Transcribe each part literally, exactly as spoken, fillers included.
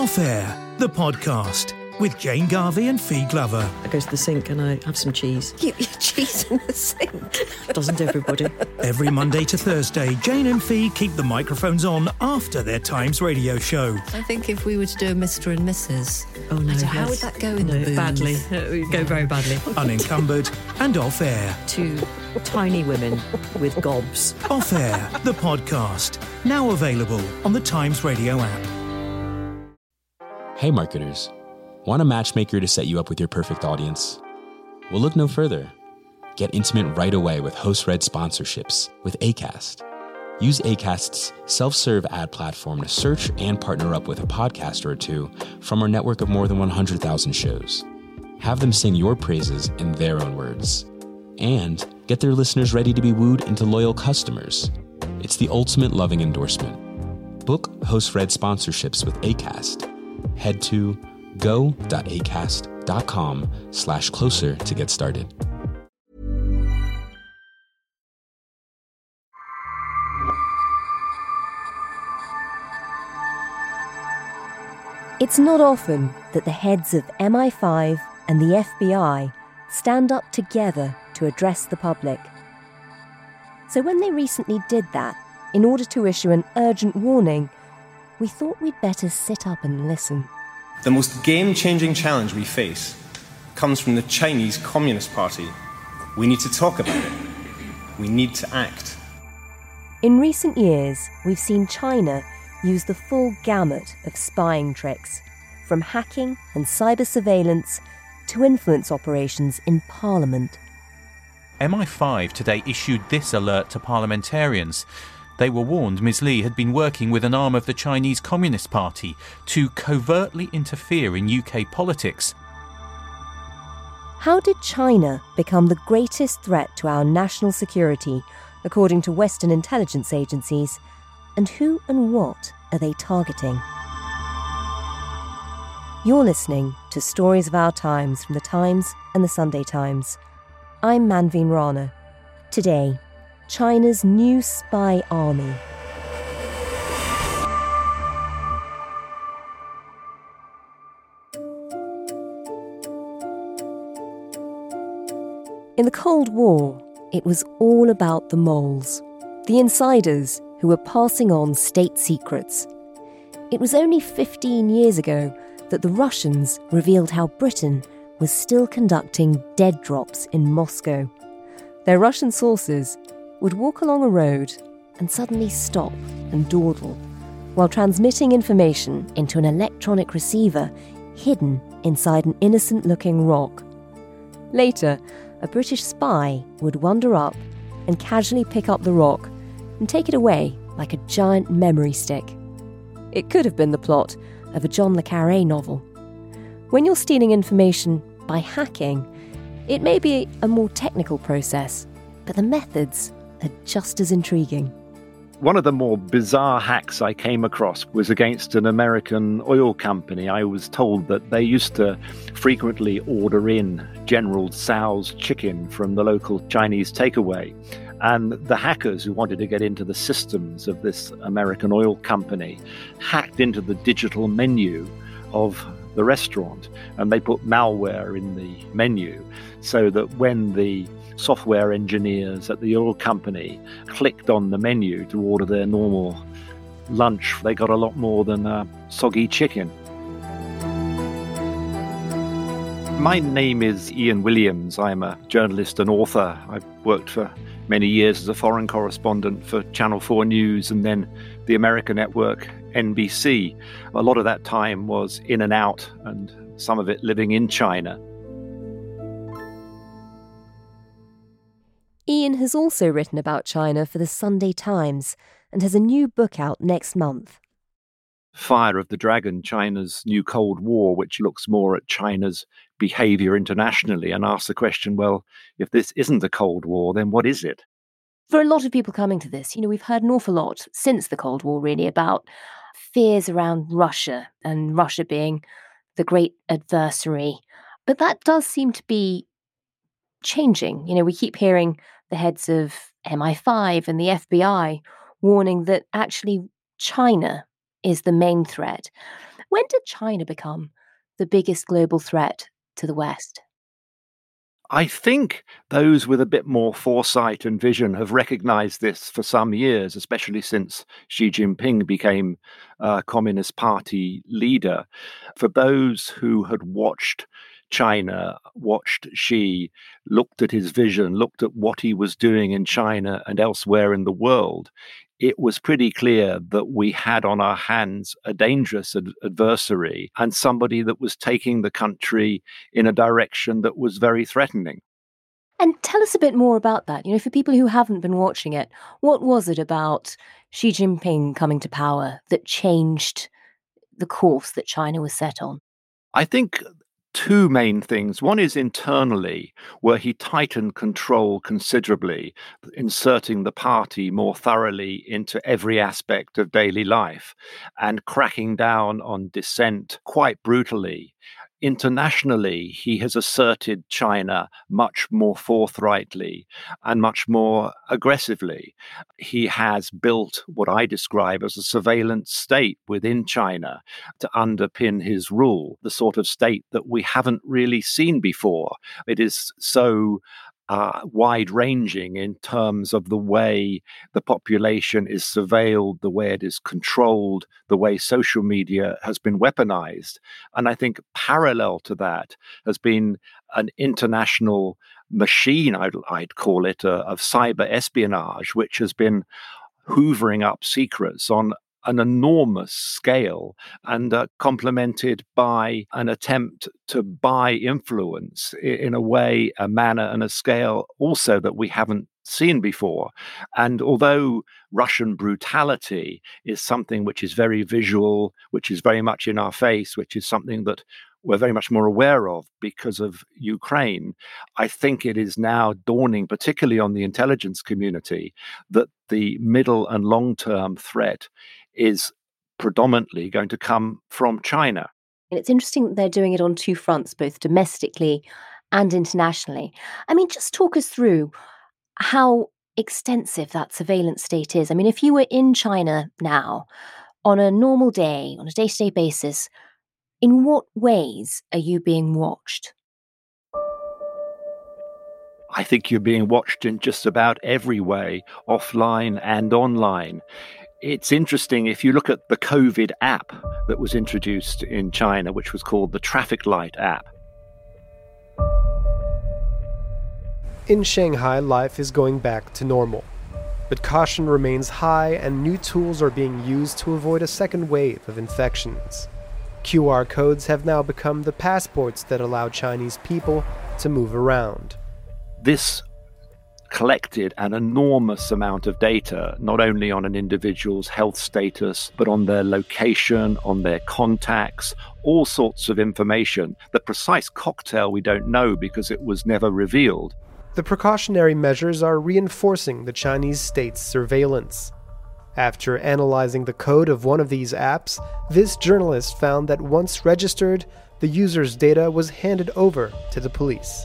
Off Air, the podcast with Jane Garvey and Fee Glover. I go to the sink and I have some cheese. You eat cheese in the sink? Doesn't everybody? Every Monday to Thursday, Jane and Fee keep the microphones on after their Times radio show. I think if we were to do a Mister and Missus Oh no, I don't- how yes. would that go in no, the booze? badly. It would go very badly. Unencumbered and Off Air. Two tiny women with gobs. Off Air, the podcast. Now available on the Times radio app. Hey marketers, want a matchmaker to set you up with your perfect audience? Well, look no further. Get intimate right away with host-read sponsorships with Acast. Use Acast's self-serve ad platform to search and partner up with a podcaster or two from our network of more than one hundred thousand shows. Have them sing your praises in their own words. And get their listeners ready to be wooed into loyal customers. It's the ultimate loving endorsement. Book host-read sponsorships with Acast. Head to go.acast.com slash closer to get started. It's not often that the heads of M I five and the F B I stand up together to address the public. So when they recently did that, in order to issue an urgent warning, we thought we'd better sit up and listen. The most game-changing challenge we face comes from the Chinese Communist Party. We need to talk about it. We need to act. In recent years, we've seen China use the full gamut of spying tricks, from hacking and cyber surveillance to influence operations in Parliament. M I five today issued this alert to parliamentarians. They were warned Miz Lee had been working with an arm of the Chinese Communist Party to covertly interfere in U K politics. How did China become the greatest threat to our national security, according to Western intelligence agencies? And who and what are they targeting? You're listening to Stories of Our Times from The Times and The Sunday Times. I'm Manveen Rana. Today, China's new spy army. In the Cold War, it was all about the moles, the insiders who were passing on state secrets. It was only fifteen years ago that the Russians revealed how Britain was still conducting dead drops in Moscow. Their Russian sources would walk along a road and suddenly stop and dawdle while transmitting information into an electronic receiver hidden inside an innocent-looking rock. Later, a British spy would wander up and casually pick up the rock and take it away like a giant memory stick. It could have been the plot of a John le Carré novel. When you're stealing information by hacking, it may be a more technical process, but the methods are just as intriguing. One of the more bizarre hacks I came across was against an American oil company. I was told that they used to frequently order in General Tso's chicken from the local Chinese takeaway. And the hackers who wanted to get into the systems of this American oil company hacked into the digital menu of the restaurant, and they put malware in the menu so that when the software engineers at the oil company clicked on the menu to order their normal lunch, they got a lot more than a soggy chicken. My name is Ian Williams. I'm a journalist and author. I've worked for many years as a foreign correspondent for Channel four News and then the American network N B C. A lot of that time was in and out, and some of it living in China. Ian has also written about China for the Sunday Times and has a new book out next month. Fire of the Dragon, China's new Cold War, which looks more at China's behaviour internationally and asks the question, well, if this isn't a Cold War, then what is it? For a lot of people coming to this, you know, we've heard an awful lot since the Cold War, really, about fears around Russia and Russia being the great adversary. But that does seem to be changing. You know, we keep hearing the heads of M I five and the F B I warning that actually China is the main threat. When did China become the biggest global threat to the West? I think those with a bit more foresight and vision have recognized this for some years, especially since Xi Jinping became uh, Communist Party leader. For those who had watched China, watched Xi, looked at his vision, looked at what he was doing in China and elsewhere in the world, it was pretty clear that we had on our hands a dangerous ad- adversary and somebody that was taking the country in a direction that was very threatening. And tell us a bit more about that. You know, for people who haven't been watching it, what was it about Xi Jinping coming to power that changed the course that China was set on? I think two main things. One is internally, where he tightened control considerably, inserting the party more thoroughly into every aspect of daily life and cracking down on dissent quite brutally. Internationally, he has asserted China much more forthrightly and much more aggressively. He has built what I describe as a surveillance state within China to underpin his rule, the sort of state that we haven't really seen before. It is so Uh, wide-ranging in terms of the way the population is surveilled, the way it is controlled, the way social media has been weaponized. And I think parallel to that has been an international machine, I'd, I'd call it, uh, of cyber espionage, which has been hoovering up secrets on an enormous scale and uh, complemented by an attempt to buy influence in a way, a manner, and a scale also that we haven't seen before. And although Russian brutality is something which is very visual, which is very much in our face, which is something that we're very much more aware of because of Ukraine, I think it is now dawning, particularly on the intelligence community, that the middle and long-term threat is predominantly going to come from China. And it's interesting that they're doing it on two fronts, both domestically and internationally. I mean, just talk us through how extensive that surveillance state is. I mean, if you were in China now, on a normal day, on a day-to-day basis, in what ways are you being watched? I think you're being watched in just about every way, offline and online. It's interesting, if you look at the COVID app that was introduced in China, which was called the Traffic Light app. In Shanghai, life is going back to normal. But caution remains high and new tools are being used to avoid a second wave of infections. Q R codes have now become the passports that allow Chinese people to move around. This collected an enormous amount of data, not only on an individual's health status, but on their location, on their contacts, all sorts of information. The precise cocktail we don't know because it was never revealed. The precautionary measures are reinforcing the Chinese state's surveillance. After analyzing the code of one of these apps, this journalist found that once registered, the user's data was handed over to the police.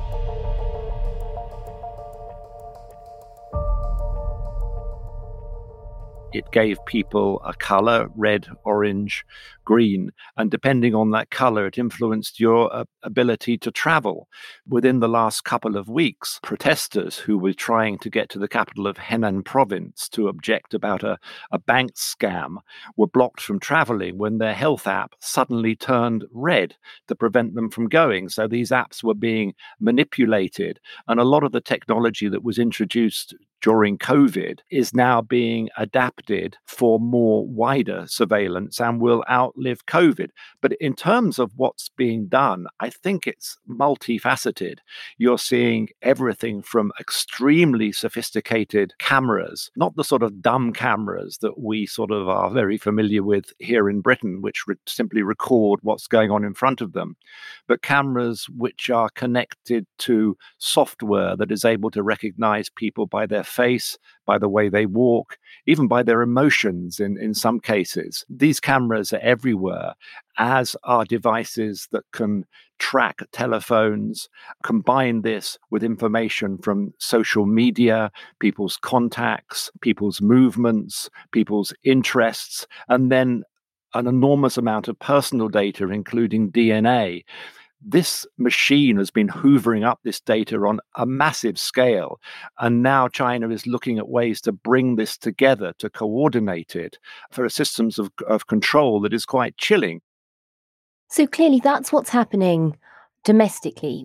It gave people a color, red, orange, green, and depending on that color, it influenced your uh, ability to travel. Within the last couple of weeks, protesters who were trying to get to the capital of Henan province to object about a, a bank scam were blocked from traveling when their health app suddenly turned red to prevent them from going. So these apps were being manipulated, and a lot of the technology that was introduced during COVID is now being adapted for more wider surveillance and will outlive COVID. But in terms of what's being done, I think it's multifaceted. You're seeing everything from extremely sophisticated cameras, not the sort of dumb cameras that we sort of are very familiar with here in Britain, which re- simply record what's going on in front of them, but cameras which are connected to software that is able to recognize people by their face, by the way they walk, even by their emotions in, in some cases. These cameras are everywhere, as are devices that can track telephones, combine this with information from social media, people's contacts, people's movements, people's interests, and then an enormous amount of personal data, including D N A. This machine has been hoovering up this data on a massive scale, and now China is looking at ways to bring this together, to coordinate it for a systems of, of control that is quite chilling. So clearly that's what's happening domestically.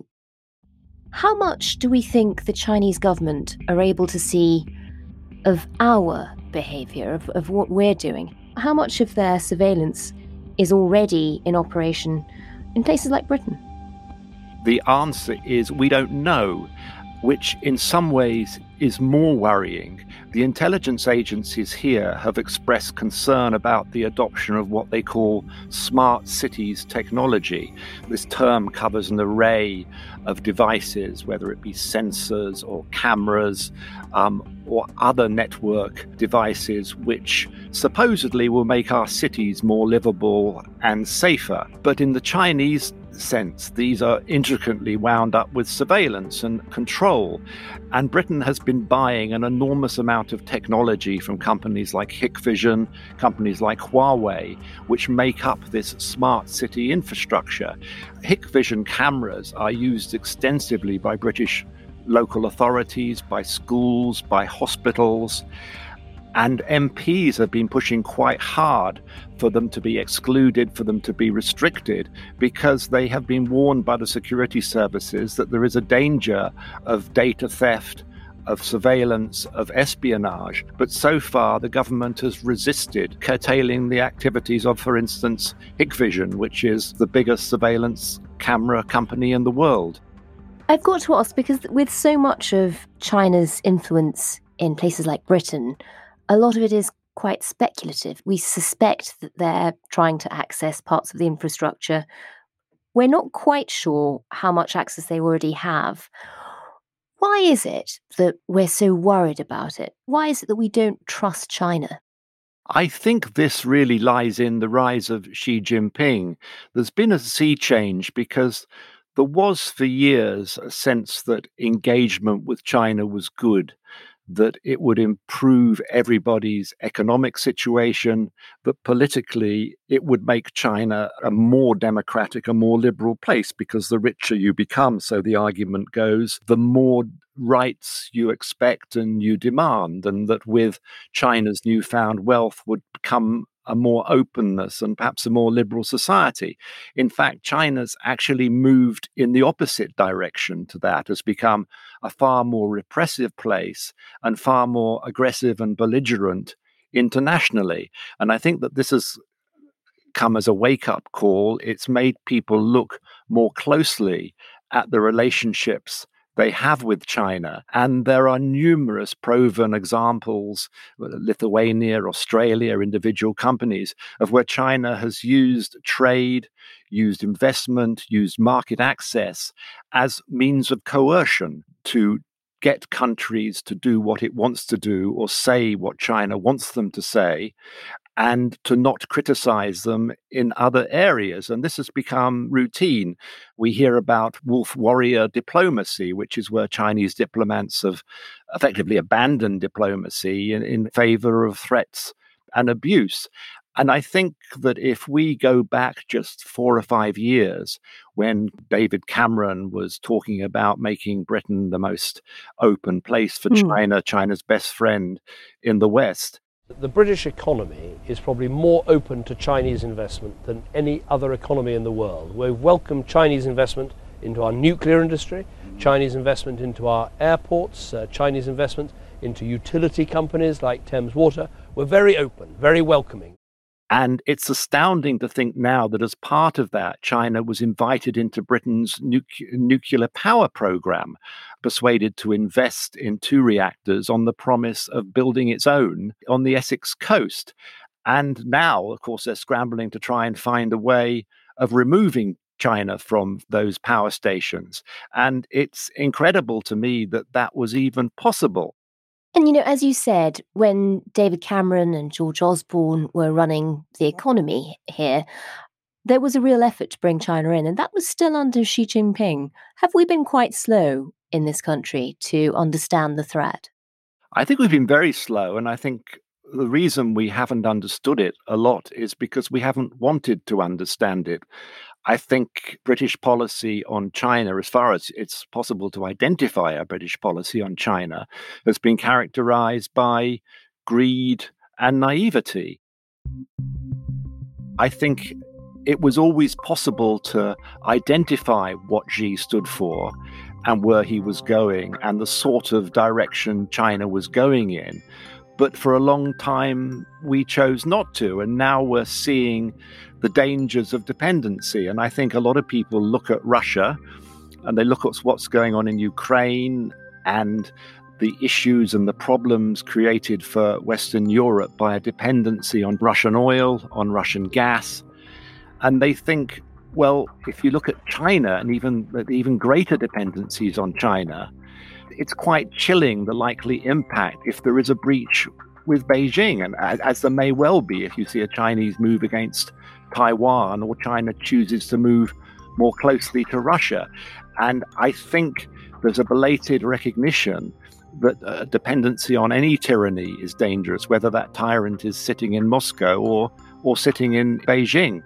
How much do we think the Chinese government are able to see of our behaviour, of, of what we're doing? How much of their surveillance is already in operation in places like Britain? The answer is we don't know, which in some ways is more worrying. The intelligence agencies here have expressed concern about the adoption of what they call smart cities technology. This term covers an array of devices, whether it be sensors or cameras um, or other network devices, which supposedly will make our cities more livable and safer. But in the Chinese sense, these are intricately wound up with surveillance and control. And Britain has been buying an enormous amount of technology from companies like Hikvision, companies like Huawei, which make up this smart city infrastructure. Hikvision cameras are used extensively by British local authorities, by schools, by hospitals. And M Ps have been pushing quite hard for them to be excluded, for them to be restricted, because they have been warned by the security services that there is a danger of data theft, of surveillance, of espionage. But so far, the government has resisted curtailing the activities of, for instance, Hikvision, which is the biggest surveillance camera company in the world. I've got to ask, because with so much of China's influence in places like Britain, a lot of it is quite speculative. We suspect that they're trying to access parts of the infrastructure. We're not quite sure how much access they already have. Why is it that we're so worried about it? Why is it that we don't trust China? I think this really lies in the rise of Xi Jinping. There's been a sea change because there was for years a sense that engagement with China was good, that it would improve everybody's economic situation, that politically it would make China a more democratic, a more liberal place, because the richer you become, so the argument goes, the more rights you expect and you demand, and that with China's newfound wealth would come a more openness and perhaps a more liberal society. In fact, China's actually moved in the opposite direction to that, has become a far more repressive place and far more aggressive and belligerent internationally. And I think that this has come as a wake-up call. It's made people look more closely at the relationships they have with China. And there are numerous proven examples, Lithuania, Australia, individual companies, of where China has used trade, used investment, used market access as means of coercion to get countries to do what it wants to do or say what China wants them to say, and to not criticize them in other areas. And this has become routine. We hear about wolf warrior diplomacy, which is where Chinese diplomats have effectively abandoned diplomacy in, in favor of threats and abuse. And I think that if we go back just four or five years, when David Cameron was talking about making Britain the most open place for mm. China, China's best friend in the West, the British economy is probably more open to Chinese investment than any other economy in the world. We've welcomed Chinese investment into our nuclear industry, Chinese investment into our airports, uh, Chinese investment into utility companies like Thames Water. We're very open, very welcoming. And it's astounding to think now that as part of that, China was invited into Britain's nu- nuclear power program, persuaded to invest in two reactors on the promise of building its own on the Essex coast. And now, of course, they're scrambling to try and find a way of removing China from those power stations. And it's incredible to me that that was even possible. And, you know, as you said, when David Cameron and George Osborne were running the economy here, there was a real effort to bring China in, and that was still under Xi Jinping. Have we been quite slow in this country to understand the threat? I think we've been very slow, and I think the reason we haven't understood it a lot is because we haven't wanted to understand it. I think British policy on China, as far as it's possible to identify a British policy on China, has been characterized by greed and naivety. I think it was always possible to identify what Xi stood for and where he was going and the sort of direction China was going in. But for a long time, we chose not to. And now we're seeing the dangers of dependency. And I think a lot of people look at Russia and they look at what's going on in Ukraine and the issues and the problems created for Western Europe by a dependency on Russian oil, on Russian gas. And they think, well, if you look at China and even even greater dependencies on China, it's quite chilling, the likely impact if there is a breach with Beijing, and as there may well be if you see a Chinese move against Taiwan or China chooses to move more closely to Russia. And I think there's a belated recognition that a dependency on any tyranny is dangerous, whether that tyrant is sitting in Moscow or, or sitting in Beijing.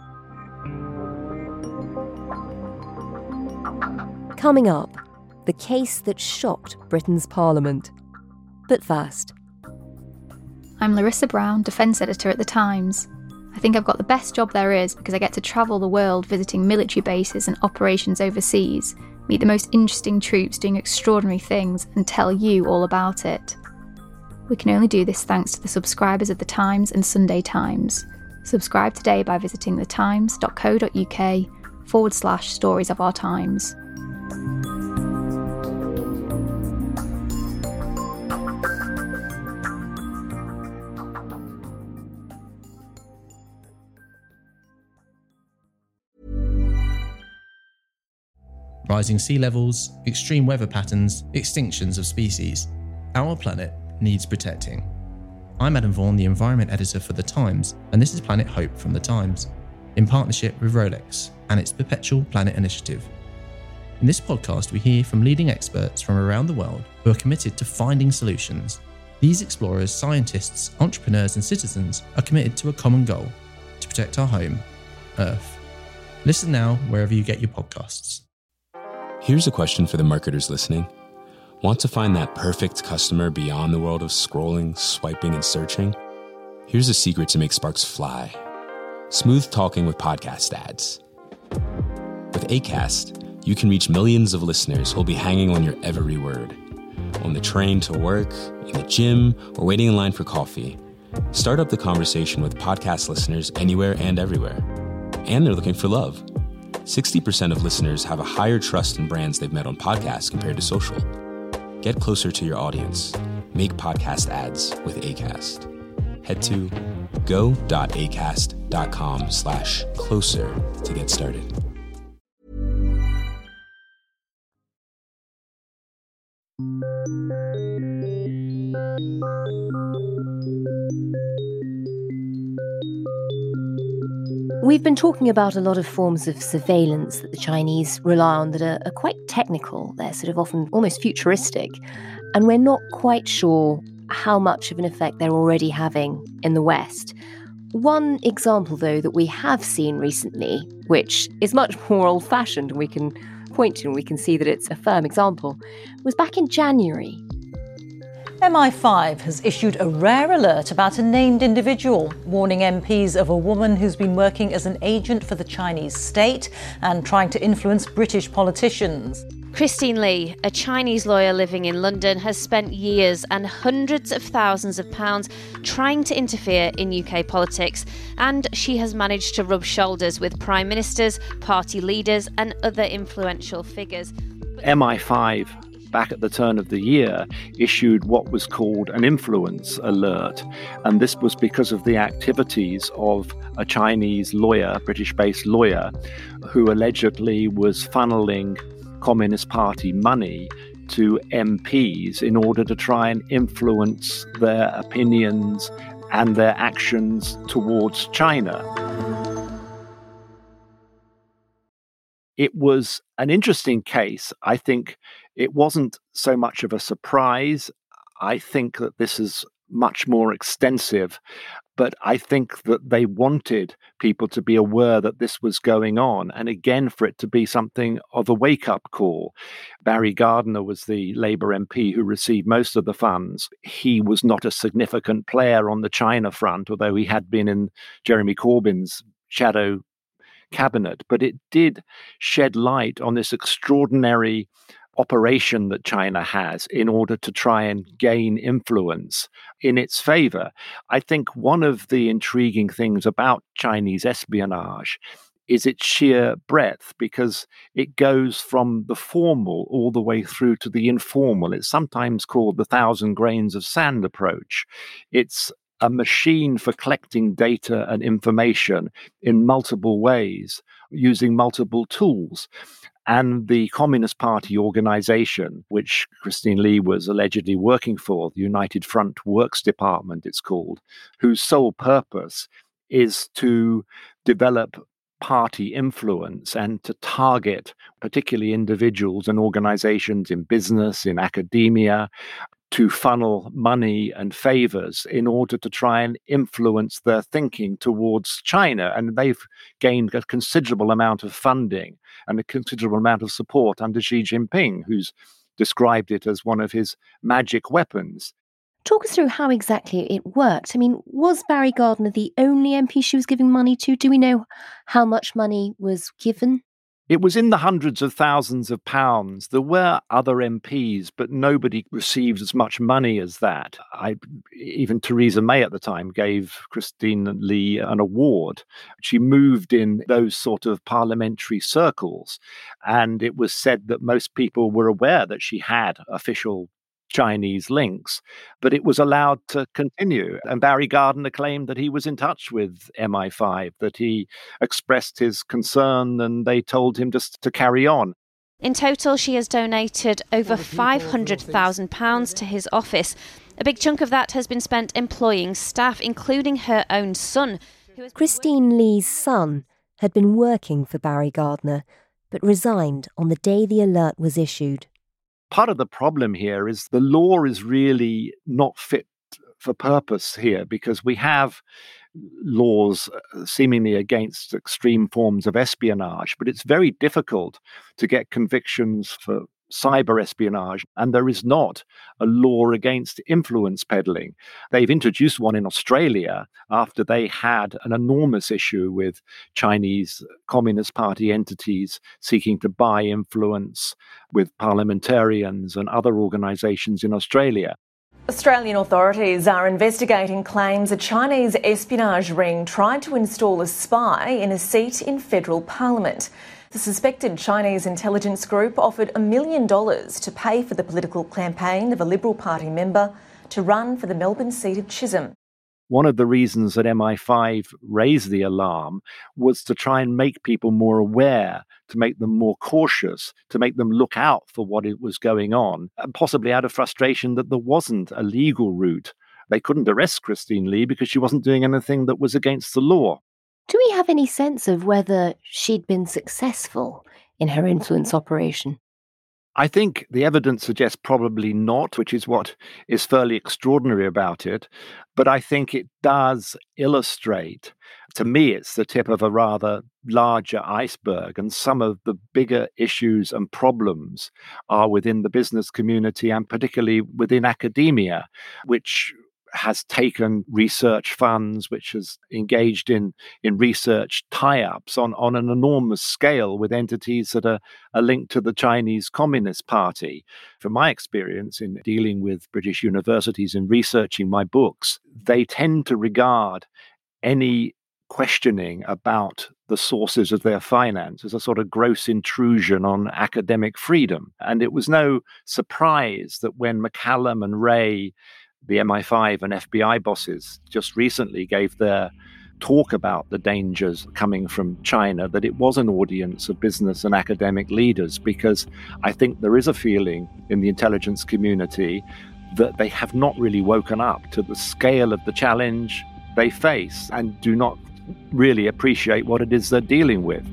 Coming up, the case that shocked Britain's Parliament. But first. I'm Larissa Brown, defence editor at The Times. I think I've got the best job there is because I get to travel the world visiting military bases and operations overseas, meet the most interesting troops doing extraordinary things, and tell you all about it. We can only do this thanks to the subscribers of The Times and Sunday Times. Subscribe today by visiting thetimes.co.uk forward slash stories of our times. Rising sea levels, extreme weather patterns, extinctions of species. Our planet needs protecting. I'm Adam Vaughan, the environment editor for The Times, and this is Planet Hope from The Times, in partnership with Rolex and its Perpetual Planet Initiative. In this podcast, we hear from leading experts from around the world who are committed to finding solutions. These explorers, scientists, entrepreneurs, and citizens are committed to a common goal: to protect our home, Earth. Listen now wherever you get your podcasts. Here's a question for the marketers listening. Want to find that perfect customer beyond the world of scrolling, swiping, and searching? Here's a secret to make sparks fly. Smooth talking with podcast ads. With Acast, you can reach millions of listeners who'll be hanging on your every word. On the train to work, in the gym, or waiting in line for coffee. Start up the conversation with podcast listeners anywhere and everywhere. And they're looking for love. sixty percent of listeners have a higher trust in brands they've met on podcasts compared to social. Get closer to your audience. Make podcast ads with Acast. Head to go.acast.com slash closer to get started. We've been talking about a lot of forms of surveillance that the Chinese rely on that are, are quite technical. They're sort of often almost futuristic. And we're not quite sure how much of an effect they're already having in the West. One example, though, that we have seen recently, which is much more old-fashioned and we can point to and we can see that it's a firm example, was back in January. M I five has issued a rare alert about a named individual, warning M Ps of a woman who's been working as an agent for the Chinese state and trying to influence British politicians. Christine Lee, a Chinese lawyer living in London, has spent years and hundreds of thousands of pounds trying to interfere in U K politics, and she has managed to rub shoulders with prime ministers, party leaders and other influential figures. M I five, back at the turn of the year, issued what was called an influence alert. And this was because of the activities of a Chinese lawyer, British-based lawyer, who allegedly was funneling Communist Party money to M Ps in order to try and influence their opinions and their actions towards China. It was an interesting case. I think it wasn't so much of a surprise. I think that this has much more extensive. But I think that they wanted people to be aware that this was going on, and again, for it to be something of a wake-up call. Barry Gardiner was the Labour M P who received most of the funds. He was not a significant player on the China front, although he had been in Jeremy Corbyn's shadow cabinet. But it did shed light on this extraordinary operation that China has in order to try and gain influence in its favor. I think one of the intriguing things about Chinese espionage is its sheer breadth, because it goes from the formal all the way through to the informal. It's sometimes called the thousand grains of sand approach. It's a machine for collecting data and information in multiple ways, using multiple tools. And the Communist Party organization, which Christine Lee was allegedly working for, the United Front Works Department, it's called, whose sole purpose is to develop party influence and to target particularly individuals and organizations in business, in academia, to funnel money and favors in order to try and influence their thinking towards China. And they've gained a considerable amount of funding and a considerable amount of support under Xi Jinping, who's described it as one of his magic weapons. Talk us through how exactly it worked. I mean, was Barry Gardiner the only M P she was giving money to? Do we know how much money was given? It was in the hundreds of thousands of pounds. There were other M Ps, but nobody received as much money as that. I, even Theresa May at the time gave Christine Lee an award. She moved in those sort of parliamentary circles, and it was said that most people were aware that she had official Chinese links, but it was allowed to continue. And Barry Gardiner claimed that he was in touch with M I five, that he expressed his concern and they told him just to carry on. In total, she has donated over five hundred thousand pounds to his office. A big chunk of that has been spent employing staff, including her own son. Who has Christine Lee's son had been working for Barry Gardiner, but resigned on the day the alert was issued. Part of the problem here is the law is really not fit for purpose here, because we have laws seemingly against extreme forms of espionage, but it's very difficult to get convictions for cyber espionage, and there is not a law against influence peddling. They've introduced one in Australia after they had an enormous issue with Chinese Communist Party entities seeking to buy influence with parliamentarians and other organizations in Australia. Australian authorities are investigating claims a Chinese espionage ring tried to install a spy in a seat in federal parliament. The suspected Chinese intelligence group offered a million dollars to pay for the political campaign of a Liberal Party member to run for the Melbourne seat of Chisholm. One of the reasons that M I five raised the alarm was to try and make people more aware, to make them more cautious, to make them look out for what it was going on, and possibly out of frustration that there wasn't a legal route. They couldn't arrest Christine Lee because she wasn't doing anything that was against the law. Do we have any sense of whether she'd been successful in her influence operation? I think the evidence suggests probably not, which is what is fairly extraordinary about it. But I think it does illustrate, to me, it's the tip of a rather larger iceberg. And some of the bigger issues and problems are within the business community and particularly within academia, which has taken research funds, which has engaged in, in research tie-ups on, on an enormous scale with entities that are, are linked to the Chinese Communist Party. From my experience in dealing with British universities and researching my books, they tend to regard any questioning about the sources of their finance as a sort of gross intrusion on academic freedom. And it was no surprise that when McCallum and Wray, the M I five and F B I bosses, just recently gave their talk about the dangers coming from China, that it was an audience of business and academic leaders, because I think there is a feeling in the intelligence community that they have not really woken up to the scale of the challenge they face and do not really appreciate what it is they're dealing with.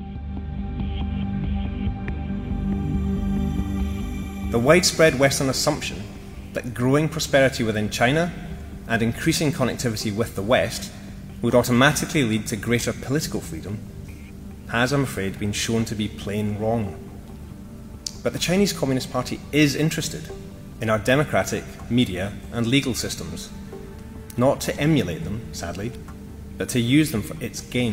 The widespread Western assumption that growing prosperity within China and increasing connectivity with the West would automatically lead to greater political freedom has, I'm afraid, been shown to be plain wrong. But the Chinese Communist Party is interested in our democratic, media and legal systems, not to emulate them, sadly, but to use them for its gain.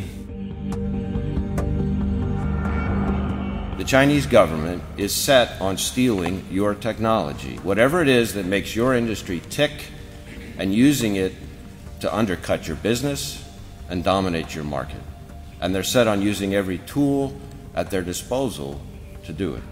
The Chinese government is set on stealing your technology, whatever it is that makes your industry tick, and using it to undercut your business and dominate your market. And they're set on using every tool at their disposal to do it.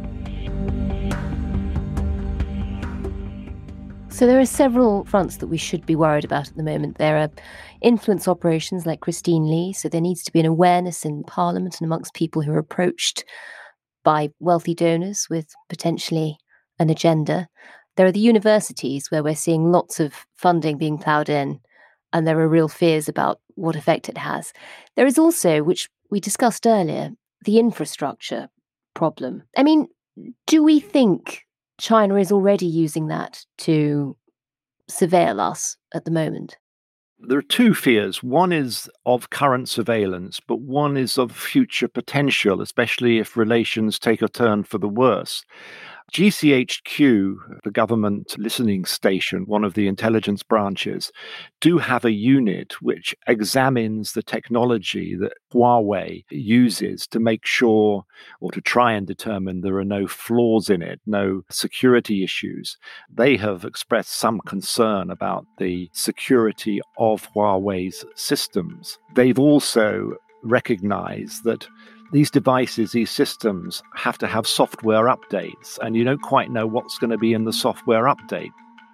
So there are several fronts that we should be worried about at the moment. There are influence operations like Christine Lee, so there needs to be an awareness in Parliament and amongst people who are approached by wealthy donors with potentially an agenda. There are the universities where we're seeing lots of funding being ploughed in, and there are real fears about what effect it has. There is also, which we discussed earlier, the infrastructure problem. I mean, do we think China is already using that to surveil us at the moment? There are two fears. One is of current surveillance, but one is of future potential, especially if relations take a turn for the worse. G C H Q, the government listening station, one of the intelligence branches, do have a unit which examines the technology that Huawei uses to make sure, or to try and determine, there are no flaws in it, no security issues. They have expressed some concern about the security of Huawei's systems. They've also recognized that these devices, these systems, have to have software updates, and you don't quite know what's going to be in the software update.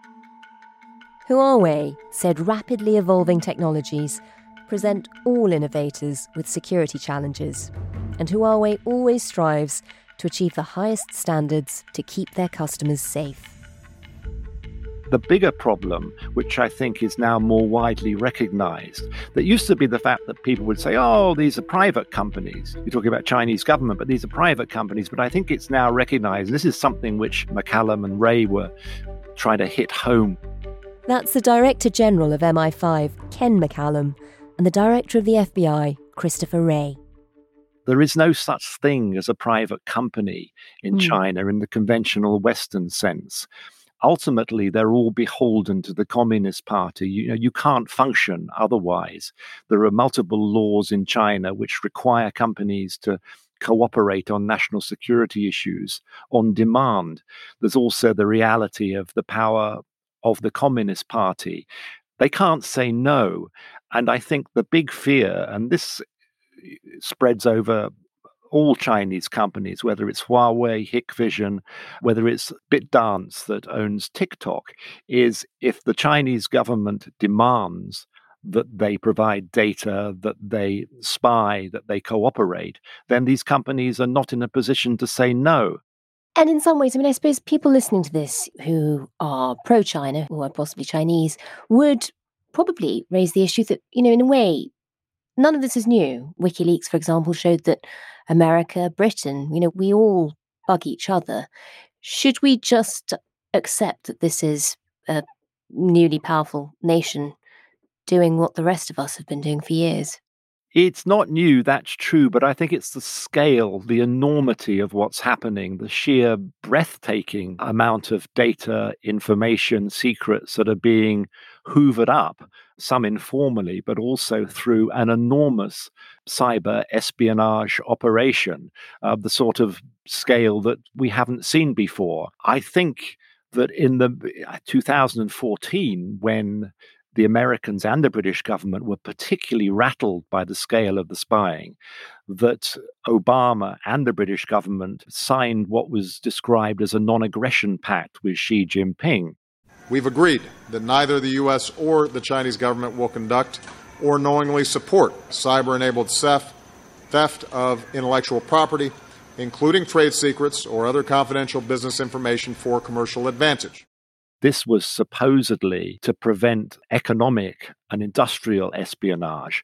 Huawei said rapidly evolving technologies present all innovators with security challenges, and Huawei always strives to achieve the highest standards to keep their customers safe. The bigger problem, which I think is now more widely recognized, that used to be the fact that people would say, oh, these are private companies. You're talking about Chinese government, but these are private companies. But I think it's now recognized. This is something which McCallum and Wray were trying to hit home. That's the Director General of M I five, Ken McCallum, and the Director of the F B I, Christopher Wray. There is no such thing as a private company in mm. China in the conventional Western sense. Ultimately, they're all beholden to the Communist Party. You know, you can't function otherwise. There are multiple laws in China which require companies to cooperate on national security issues on demand. There's also the reality of the power of the Communist Party. They can't say no. And I think the big fear, and this spreads over all Chinese companies, whether it's Huawei, Hikvision, whether it's BitDance that owns TikTok, is if the Chinese government demands that they provide data, that they spy, that they cooperate, then these companies are not in a position to say no. And in some ways, I mean, I suppose people listening to this who are pro-China or are possibly Chinese would probably raise the issue that, you know, in a way, none of this is new. WikiLeaks, for example, showed that America, Britain, you know, we all bug each other. Should we just accept that this is a newly powerful nation doing what the rest of us have been doing for years? It's not new, that's true, but I think it's the scale, the enormity of what's happening, the sheer breathtaking amount of data, information, secrets that are being hoovered up, some informally, but also through an enormous cyber espionage operation of the sort of scale that we haven't seen before. I think that in the two thousand fourteen, when the Americans and the British government were particularly rattled by the scale of the spying, that Obama and the British government signed what was described as a non-aggression pact with Xi Jinping. We've agreed that neither the U S or the Chinese government will conduct or knowingly support cyber-enabled theft, theft of intellectual property, including trade secrets or other confidential business information for commercial advantage. This was supposedly to prevent economic and industrial espionage.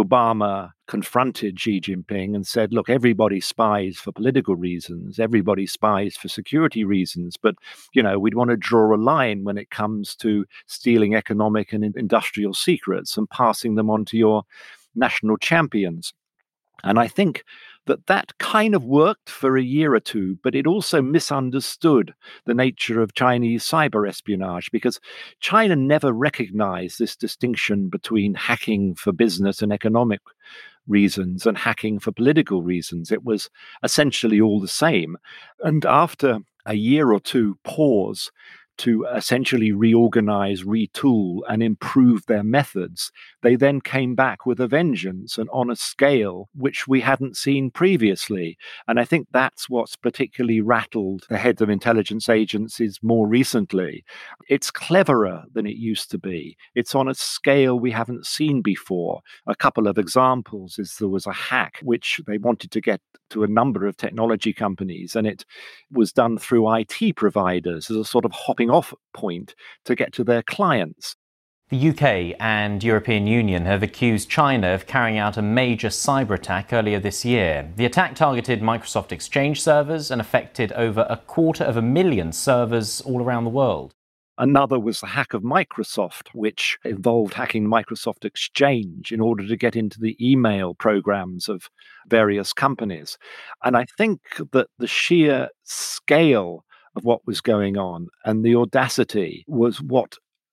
Obama confronted Xi Jinping and said, look, everybody spies for political reasons, everybody spies for security reasons, but, you know, we'd want to draw a line when it comes to stealing economic and industrial secrets and passing them on to your national champions. And I think that that kind of worked for a year or two, but it also misunderstood the nature of Chinese cyber espionage, because China never recognized this distinction between hacking for business and economic reasons and hacking for political reasons. It was essentially all the same. And after a year or two pause to essentially reorganize, retool, and improve their methods, they then came back with a vengeance and on a scale which we hadn't seen previously. And I think that's what's particularly rattled the heads of intelligence agencies more recently. It's cleverer than it used to be. It's on a scale we haven't seen before. A couple of examples is there was a hack which they wanted to get to a number of technology companies, and it was done through I T providers as a sort of hopping off point to get to their clients. The U K and European Union have accused China of carrying out a major cyber attack earlier this year. The attack targeted Microsoft Exchange servers and affected over a quarter of a million servers all around the world. Another was the hack of Microsoft, which involved hacking Microsoft Exchange in order to get into the email programs of various companies. And I think that the sheer scale of what was going on and the audacity was what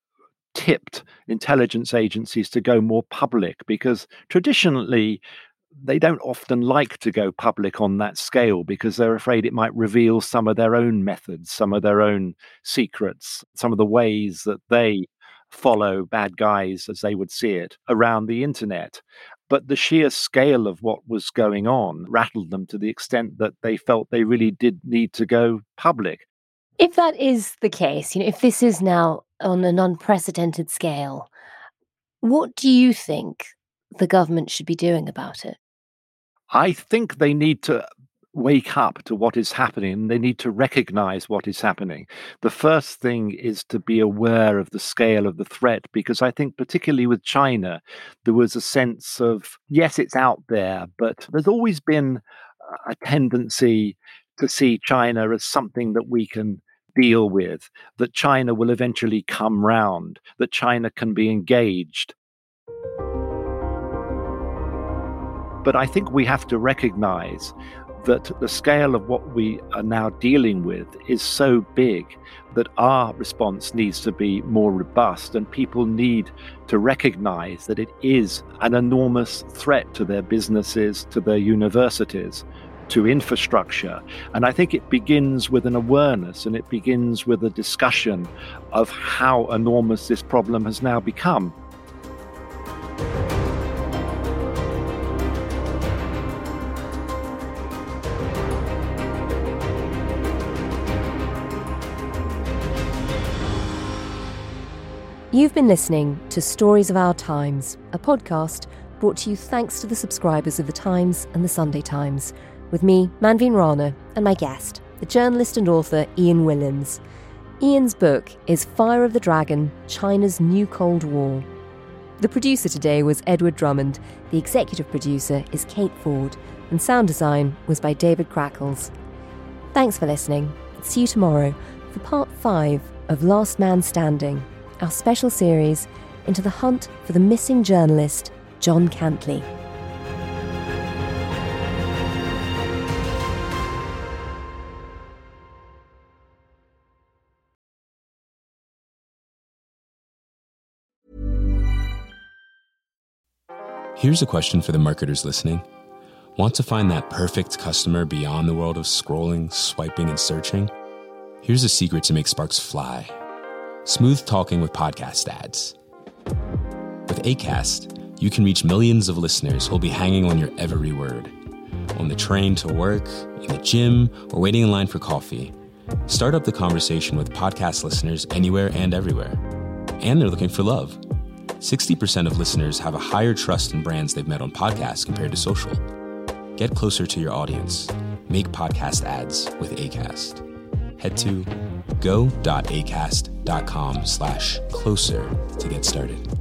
tipped intelligence agencies to go more public, because traditionally they don't often like to go public on that scale because they're afraid it might reveal some of their own methods, some of their own secrets, some of the ways that they follow bad guys, as they would see it, around the internet. But the sheer scale of what was going on rattled them to the extent that they felt they really did need to go public. If that is the case, you know, if this is now on an unprecedented scale, what do you think the government should be doing about it? I think they need to wake up to what is happening. They need to recognize what is happening. The first thing is to be aware of the scale of the threat, because I think particularly with China, there was a sense of, yes, it's out there, but there's always been a tendency to see China as something that we can deal with, that China will eventually come round, that China can be engaged. But I think we have to recognize that the scale of what we are now dealing with is so big that our response needs to be more robust, and people need to recognize that it is an enormous threat to their businesses, to their universities, to infrastructure. And I think it begins with an awareness, and it begins with a discussion of how enormous this problem has now become. You've been listening to Stories of Our Times, a podcast brought to you thanks to the subscribers of The Times and The Sunday Times, with me, Manveen Rana, and my guest, the journalist and author Ian Williams. Ian's book is Fire of the Dragon, China's New Cold War. The producer today was Edward Drummond, the executive producer is Kate Ford, and sound design was by David Crackles. Thanks for listening. See you tomorrow for part five of Last Man Standing, our special series into the hunt for the missing journalist John Cantley. Here's a question for the marketers listening. Want to find that perfect customer beyond the world of scrolling, swiping, and searching? Here's a secret to make sparks fly. Smooth talking with podcast ads. With Acast, you can reach millions of listeners who'll be hanging on your every word. On the train to work, in the gym, or waiting in line for coffee. Start up the conversation with podcast listeners anywhere and everywhere. And they're looking for love. sixty percent of listeners have a higher trust in brands they've met on podcasts compared to social. Get closer to your audience. Make podcast ads with Acast. Head to go.acast.com slash closer to get started.